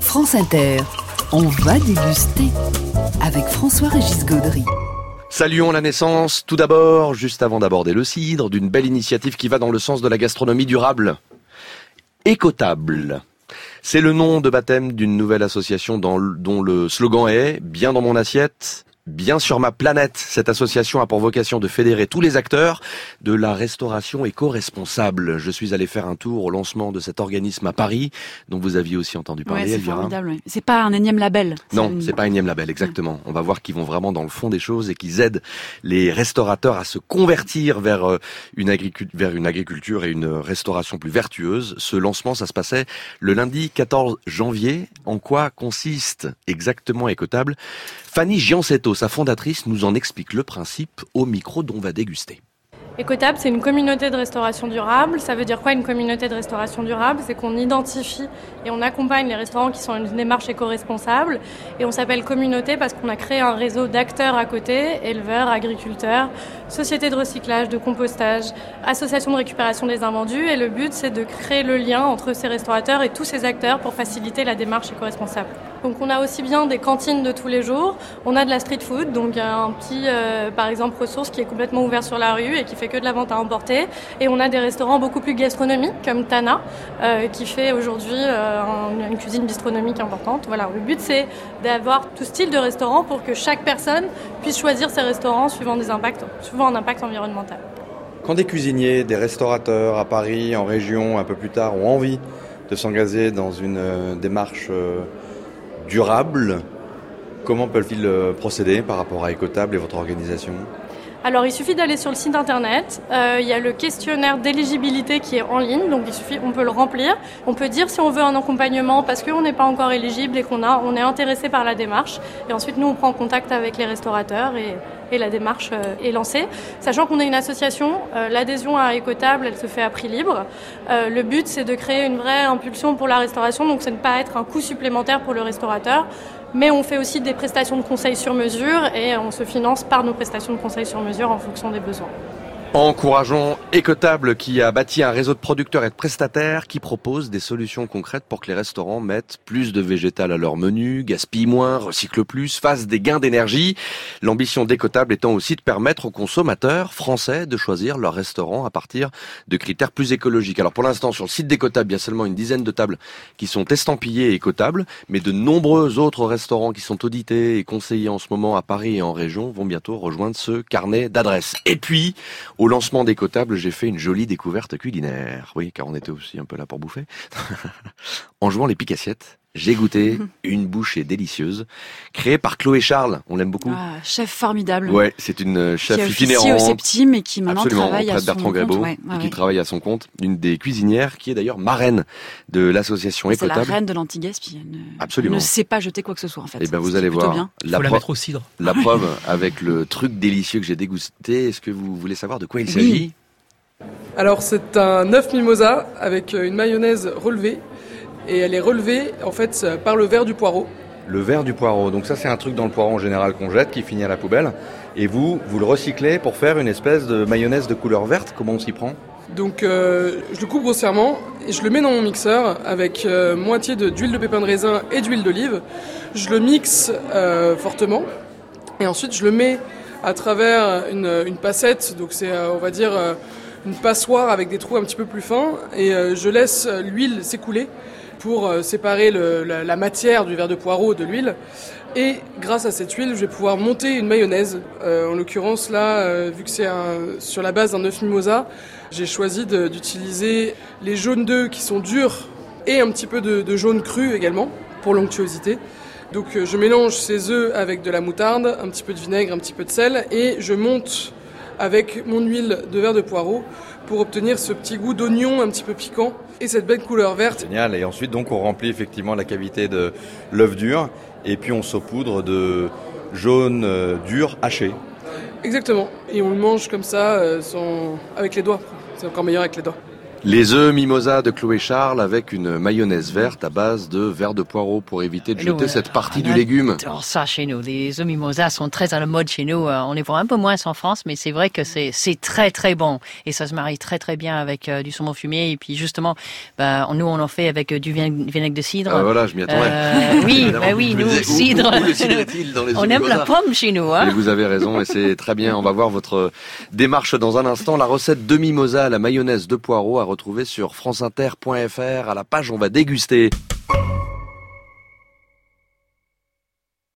France Inter, on va déguster avec François-Régis Gaudry. Saluons la naissance, tout d'abord, juste avant d'aborder le cidre, d'une belle initiative qui va dans le sens de la gastronomie durable. Écotable. C'est le nom de baptême d'une nouvelle association dont le slogan est « Bien dans mon assiette ». Bien sur ma planète, cette association a pour vocation de fédérer tous les acteurs de la restauration éco-responsable. Je suis allé faire un tour au lancement de cet organisme à Paris, dont vous aviez aussi entendu parler, c'est Elvira. Formidable, oui. C'est pas un énième label. Non, c'est pas un énième label, exactement. On va voir qu'ils vont vraiment dans le fond des choses et qu'ils aident les restaurateurs à se convertir vers une agriculture et une restauration plus vertueuse. Ce lancement, ça se passait le lundi 14 janvier. En quoi consiste exactement Écotable ? Fanny Giancetto, sa fondatrice, nous en explique le principe au micro dont on va déguster. Écotable, c'est une communauté de restauration durable. Ça veut dire quoi une communauté de restauration durable ? C'est qu'on identifie et on accompagne les restaurants qui sont une démarche éco-responsable. Et on s'appelle communauté parce qu'on a créé un réseau d'acteurs à côté, éleveurs, agriculteurs, sociétés de recyclage, de compostage, associations de récupération des invendus. Et le but, c'est de créer le lien entre ces restaurateurs et tous ces acteurs pour faciliter la démarche éco-responsable. Donc on a aussi bien des cantines de tous les jours, on a de la street food, donc un petit, par exemple, ressource qui est complètement ouvert sur la rue et qui fait que de la vente à emporter. Et on a des restaurants beaucoup plus gastronomiques, comme Tana, qui fait aujourd'hui une cuisine bistronomique importante. Voilà, le but c'est d'avoir tout style de restaurant pour que chaque personne puisse choisir ses restaurants suivant un impact environnemental. Quand des cuisiniers, des restaurateurs à Paris, en région, un peu plus tard, ont envie de s'engager dans une démarche durable, comment peuvent-ils procéder par rapport à Écotable et votre organisation ? Alors il suffit d'aller sur le site internet, il y a le questionnaire d'éligibilité qui est en ligne, donc on peut le remplir, on peut dire si on veut un accompagnement parce qu'on n'est pas encore éligible et on est intéressé par la démarche, et ensuite nous on prend contact avec les restaurateurs et la démarche est lancée. Sachant qu'on est une association, l'adhésion à Écotable elle se fait à prix libre. Le but c'est de créer une vraie impulsion pour la restauration, donc c'est de ne pas être un coût supplémentaire pour le restaurateur. Mais on fait aussi des prestations de conseil sur mesure et on se finance par nos prestations de conseil sur mesure en fonction des besoins. Encourageons Écotable qui a bâti un réseau de producteurs et de prestataires qui proposent des solutions concrètes pour que les restaurants mettent plus de végétal à leur menu, gaspillent moins, recyclent plus, fassent des gains d'énergie. L'ambition d'Écotable étant aussi de permettre aux consommateurs français de choisir leur restaurant à partir de critères plus écologiques. Alors pour l'instant, sur le site d'Écotable, il y a seulement une dizaine de tables qui sont estampillées Écotable, mais de nombreux autres restaurants qui sont audités et conseillés en ce moment à Paris et en région vont bientôt rejoindre ce carnet d'adresses. Et puis, au lancement d'Écotable, j'ai fait une jolie découverte culinaire. Oui, car on était aussi un peu là pour bouffer. En jouant les piques-assiettes, j'ai goûté une bouchée délicieuse, créée par Chloé Charles. On l'aime beaucoup. Ah, chef formidable. Ouais, c'est une chef itinérante. itinérante. Qui est au Septime et qui maintenant travaille à son Bertrand Grébeau, compte. Et qui travaille à son compte. Une des cuisinières qui est d'ailleurs marraine de l'association Écotable. C'est la reine de l'anti-gaspi. Absolument. Elle ne sait pas jeter quoi que ce soit en fait. Et ben vous allez voir. Faut la mettre au cidre. La preuve avec le truc délicieux que j'ai dégusté. Est-ce que vous voulez savoir de quoi il s'agit ? Alors c'est un œuf mimosa avec une mayonnaise relevée. Et elle est relevée en fait par le verre du poireau. Le verre du poireau, donc ça c'est un truc dans le poireau en général qu'on jette, qui finit à la poubelle. Et vous le recyclez pour faire une espèce de mayonnaise de couleur verte. Comment on s'y prend ? Donc je le coupe grossièrement et je le mets dans mon mixeur avec moitié d'huile de pépin de raisin et d'huile d'olive. Je le mixe fortement et ensuite je le mets à travers une passette, donc c'est on va dire une passoire avec des trous un petit peu plus fins, et je laisse l'huile s'écouler pour séparer la matière du verre de poireau de l'huile. Et grâce à cette huile, je vais pouvoir monter une mayonnaise. En l'occurrence, là, vu que c'est sur la base d'un œuf mimosa, j'ai choisi d'utiliser les jaunes d'œufs qui sont durs et un petit peu de jaune cru également, pour l'onctuosité. Donc je mélange ces œufs avec de la moutarde, un petit peu de vinaigre, un petit peu de sel, et je monte avec mon huile de verre de poireau pour obtenir ce petit goût d'oignon un petit peu piquant et cette belle couleur verte. Génial, et ensuite donc on remplit effectivement la cavité de l'œuf dur et puis on saupoudre de jaune dur haché. Exactement, et on le mange comme ça avec les doigts, c'est encore meilleur avec les doigts. Les œufs mimosa de Chloé Charles avec une mayonnaise verte à base de verre de poireau pour éviter de jeter cette partie du légume. On adore ça chez nous. Les œufs mimosa sont très à la mode chez nous. On les voit un peu moins en France, mais c'est vrai que c'est très très bon. Et ça se marie très très bien avec du saumon fumé. Et puis justement, nous on en fait avec du vinaigre de cidre. Voilà, je m'y attendais. Oui, nous, cidre. Où le cidre est-il dans les on aime la pomme chez nous. Et vous avez raison et c'est très bien. On va voir votre démarche dans un instant. La recette de mimosa à la mayonnaise de poireau à retrouver sur franceinter.fr à la page On va déguster.